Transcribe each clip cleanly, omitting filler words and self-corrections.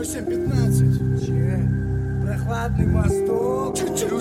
07:15. Прохладный мосток.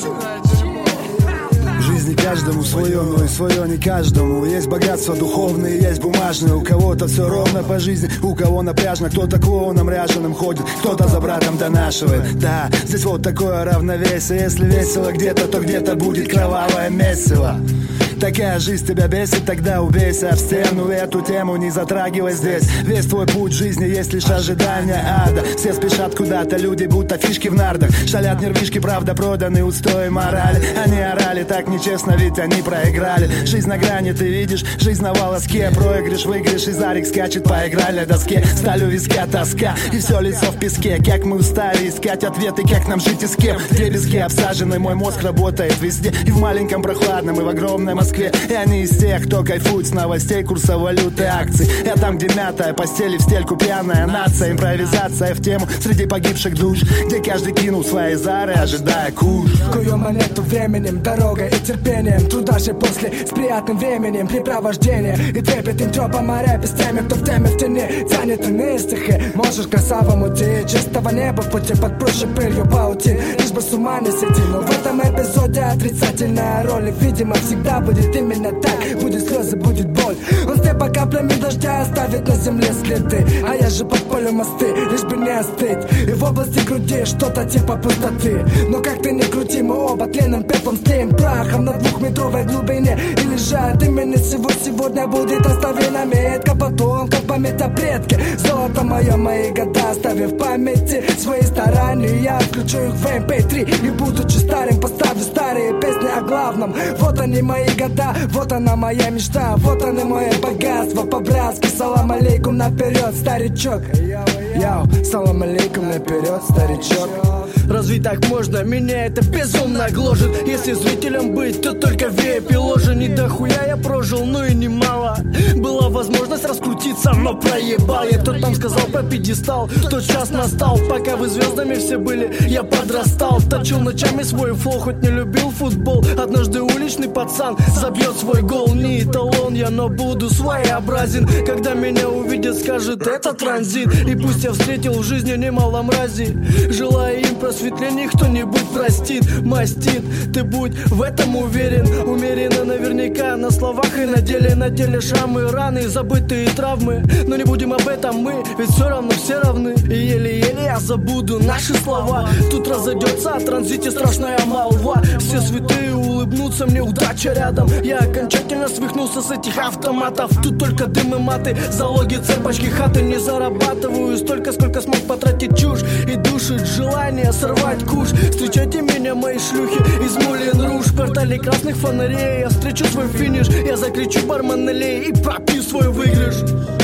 В жизни каждому свое, но и свое не каждому. Есть богатство духовное, есть бумажное. У кого-то все ровно по жизни, у кого напряжно. Кто-то клоуном ряженым ходит, кто-то за братом донашивает. Да, здесь вот такое равновесие. Если весело где-то, то где-то будет кровавое месиво. Такая жизнь тебя бесит, тогда убейся об стену. Эту тему не затрагивай здесь. Весь твой путь жизни есть лишь ожидание ада. Все спешат куда-то, люди будто фишки в нардах. Шалят нервишки, правда, проданы устои морали. Они орали так нечестно, ведь они проиграли. Жизнь на грани, ты видишь, жизнь на волоске. Проигрыш, выигрыш, и Зарик скачет по игральной доске. Сталь у виска, тоска, и все лицо в песке. Как мы устали искать ответы, как нам жить и с кем. В дребезге обсаженный мой мозг работает везде. И в маленьком прохладном, и в огромном Москве. И они из тех, кто кайфует с новостей, курса валюты, акций. Я там, где мятая постель и в стельку пьяная нация. Импровизация в тему среди погибших душ, где каждый кинул свои зары, ожидая куш. Кую монету временем, дорогой и терпением. Труда же после с приятным временем препровождения. И трепетным тропом моря без темы, кто в теме в тени тянет иные стихи. Можешь красавому идти, чистого неба в пути под прочей пылью паутин. Лишь бы с ума не сойти, но в этом эпизоде отрицательная роль. Видимо, всегда будет именно так. Будет слезы, будет боль. Он по каплями дождя оставит на земле следы. А я же подпалю мосты, лишь бы не остыть. И в области груди что-то типа пустоты. Но как ты не крути, мы оба тленным пеплом стеем прахом на 2-метровой глубине. И лежат именно сегодня будет оставлена метка потомков, память о предке. Золото мое, мои года, оставив в памяти свои старания. Я включу их в MP3 и будучи старым поставлю старые песни о главном. Вот они мои года, вот она моя мечта, вот оно мое богатство по-братски. Салам алейкум наперед, старичок. Йоу, салам алейкум наперед, старичок. Разве так можно? Меня это безумно гложет. Если зрителем быть, то только в VIP ложи. Не дохуя я прожил, но и немало. Была возможность раскрутиться, но проебал. Я кто там сказал про пьедестал. Тот час настал, пока вы звездами все были. Я подрастал, точил ночами свой флоу, хоть не любил футбол. Однажды уличный пацан забьет свой гол. Не эталон я, но буду своеобразен. Когда меня увидят, скажет, это транзит. И пусть я встретил в жизни немало мрази, желая им просветления, кто-нибудь простит, мастит. Ты будь в этом уверен, умеренно наверняка. На словах и на деле шрамы, раны, забытые травмы. Но не будем об этом мы, ведь все равно все равны. И еле-еле я забуду наши слова. Тут разойдется о транзите страшная молва. Все святые улыбнутся мне, удача рядом. Я окончательно свихнулся с этих автоматов. Тут только дым и маты, залоги цепочки хаты. Не зарабатываю столько, сколько смог потратить чушь. И душит желание сорвать куш. Встречайте меня, мои шлюхи из Мулен Руж. В квартале красных фонарей я встречу свой финиш. Я закричу бармен налей и пропью свой выигрыш.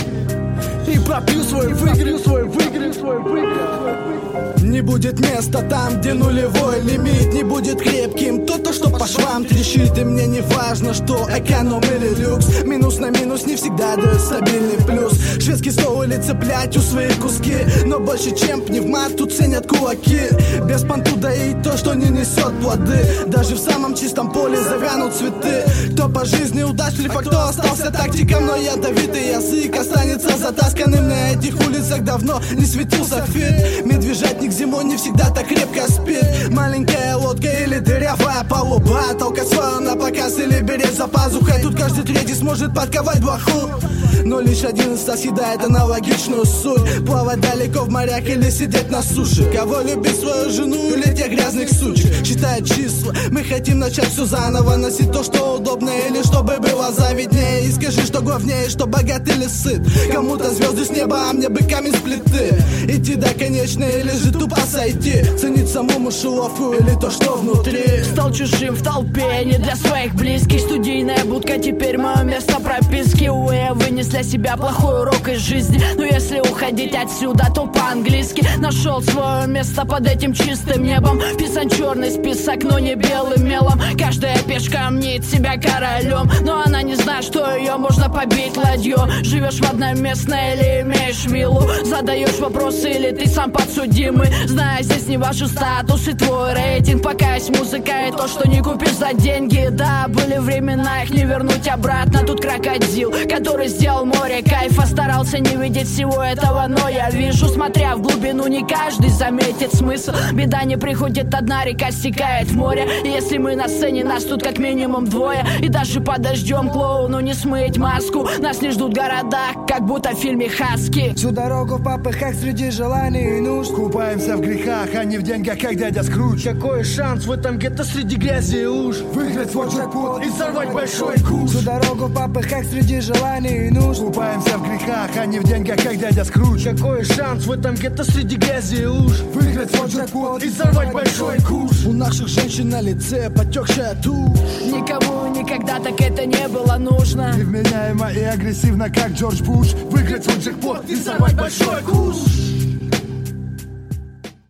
И пропью свой выигрыш, свой выигрыш, свой выигрыш. Не будет места там, где нулевой лимит. Не будет крепким то, что по швам трещит. И мне не важно, что эконом или люкс. Минус на минус не всегда дает стабильный плюс. Шведский стол или цеплять у своих куски. Но больше чем пневмат тут ценят кулаки. Без понту доить то, что не несет плоды. Даже в самом чистом поле завянут цветы. Кто по жизни удачлив, а кто остался тактиком. Но ядовитый язык останется затасканным. На этих улицах давно не светил софит. Медвежатник зимой не всегда так крепко спит. Маленькая лодка или дырявая палуба. Толкать свое на показ или беречь за пазухой. Тут каждый третий сможет подковать блоху. Но лишь один съедает аналогичную суть. Плавать далеко в морях или сидеть на суше. Кого любит свою жену или тех грязных сучек. Считает числа, мы хотим начать все заново. Носить то, что удобно или чтобы было завиднее. И скажи, что главнее, что богат или сыт. Кому-то звезды с неба, а мне бы камень с плиты. Идти до конечной или же тупо сойти. Ценить саму мышеловку или то, что внутри. Стал чужим в толпе, не для своих близких. Студийная будка теперь мое место прописки. Я вынес для себя плохой урок из жизни. Но если уходить отсюда, то по-английски. Нашел свое место под этим чистым небом. Писан черный список, но не белым мелом. Каждая пешка мнит себя королем. Но она не знает, что ее можно побить ладью. Живешь в одной местной или имеешь виллу? Задаешь вопросы или ты сам подсудимый? Зная здесь не вашу статус и твой рейтинг. Пока есть музыка и то, что не купишь за деньги. Да, были времена, их не вернуть обратно. Тут крокодил, который сделал море кайфа. Старался не видеть всего этого, но я вижу. Смотря в глубину, не каждый заметит смысл. Беда не приходит одна, река стекает в море. И если мы на сцене, нас тут как минимум двое. И даже под дождем клоуну не смыть маску. Нас не ждут города, как будто в фильме «Хаски». Всю дорогу в попыхах среди желаний и нужд. Купаемся в грехах, а не в деньгах, как дядя Скрудж. Какой шанс в этом гетто среди грязи и луж выиграть свой джекпот и сорвать большой куш. Всю дорогу в попыхах среди желаний и нужд. Купаемся в грехах, а не в деньгах, как дядя Скрудж. Какой шанс в этом гетто среди грязи и луж выиграть свой джекпот и сорвать большой куш. У наших женщин на лице потекшая тушь. Никому никогда так это не было нужно. Невменяемо и агрессивно, как Джордж Буш. Выиграть свой джекпот и сорвать большой куш.